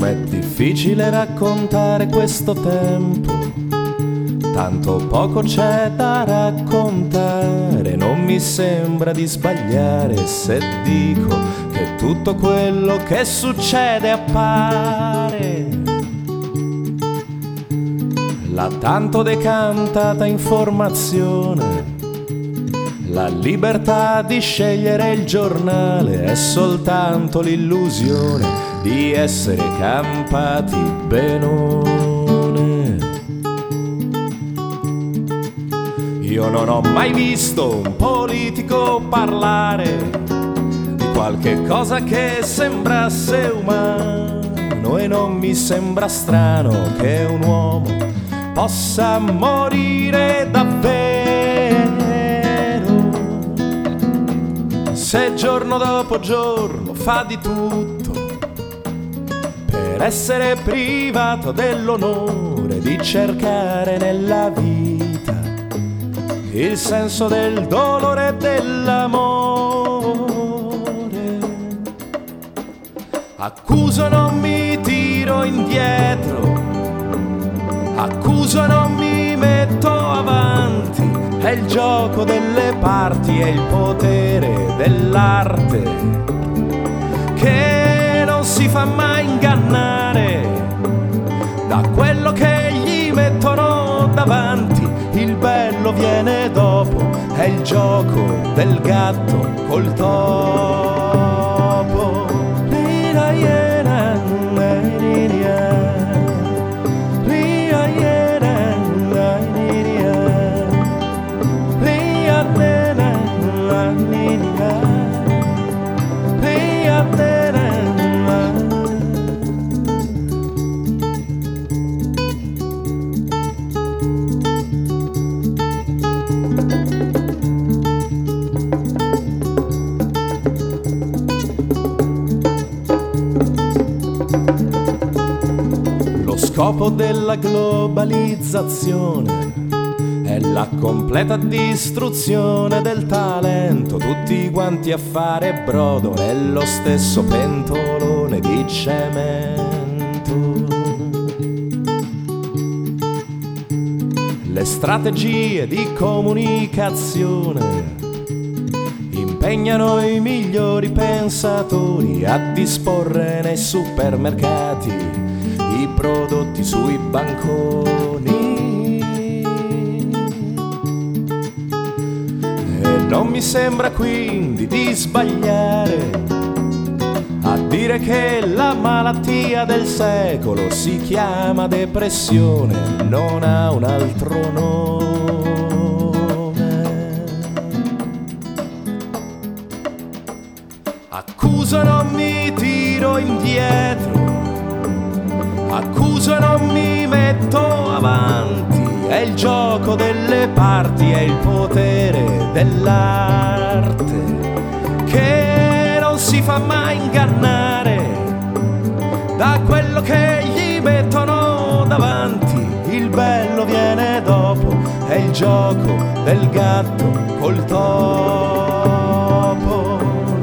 Com'è difficile raccontare questo tempo, tanto poco c'è da raccontare. Non mi sembra di sbagliare se dico che tutto quello che succede appare la tanto decantata informazione. La libertà di scegliere il giornale è soltanto l'illusione di essere campati benone. Io non ho mai visto un politico parlare di qualche cosa che sembrasse umano, e non mi sembra strano che un uomo possa morire davvero se giorno dopo giorno fa di tutto per essere privato dell'onore di cercare nella vita il senso del dolore e dell'amore. Accuso, non mi tiro indietro, accuso, non mi metto avanti. È il gioco delle parti, è il potere dell'arte che non si fa mai ingannare da quello che gli mettono davanti. Il bello viene dopo, è il gioco del gatto col topo. Lo scopo della globalizzazione è la completa distruzione del talento, tutti quanti a fare brodo nello stesso pentolone di cemento. Le strategie di comunicazione impegnano i migliori pensatori a disporre nei supermercati i prodotti sui banconi. E non mi sembra quindi di sbagliare a dire che la malattia del secolo si chiama depressione, non ha un altro nome. Accuso, non mi tiro indietro, accuso, non mi metto avanti. È il gioco delle parti, è il potere dell'arte che non si fa mai ingannare da quello che gli mettono davanti. Il bello viene dopo, è il gioco del gatto col topo.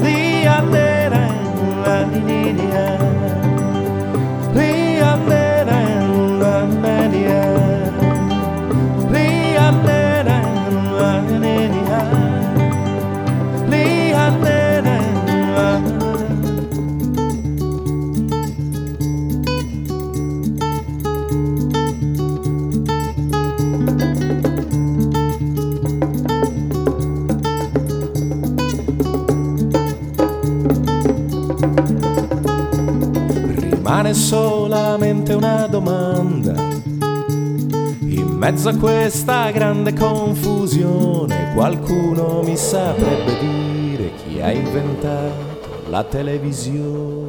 Rimane solamente una domanda in mezzo a questa grande confusione. Qualcuno mi saprebbe dire chi ha inventato la televisione?